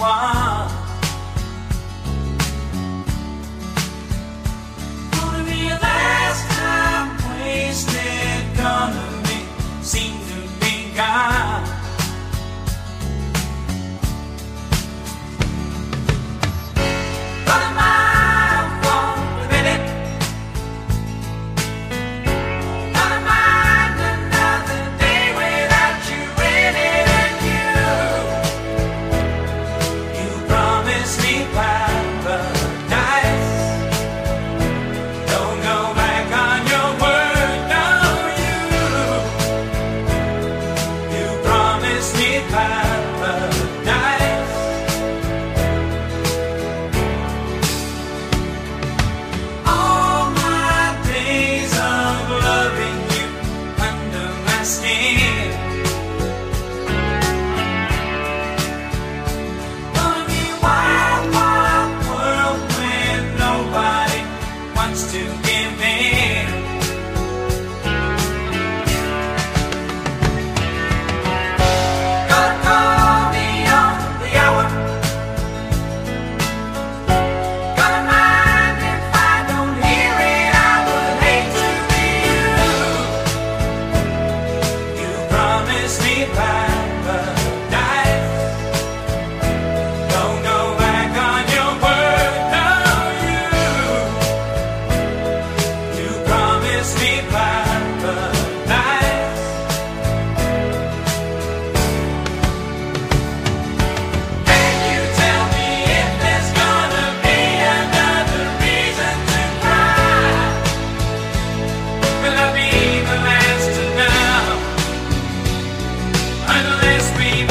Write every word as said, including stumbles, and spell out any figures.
one. Gonna be a last time wasted, gonna be seem to be gone. But I won't admit it. Not mind another day without you in it. And you, you promised me paradise. Don't go back on your word, no, you. You promised me paradise. All my days of loving you under my skin. Gonna be a wild, wild world when nobody wants to give in. Gonna call me on the hour. Gonna mind if I don't hear it. I would hate to be you. You promised me paradise. Don't go back on your word, no, you. You promised me paradise. Can you tell me if there's gonna be another reason to cry? Will I be the last to know? Unless we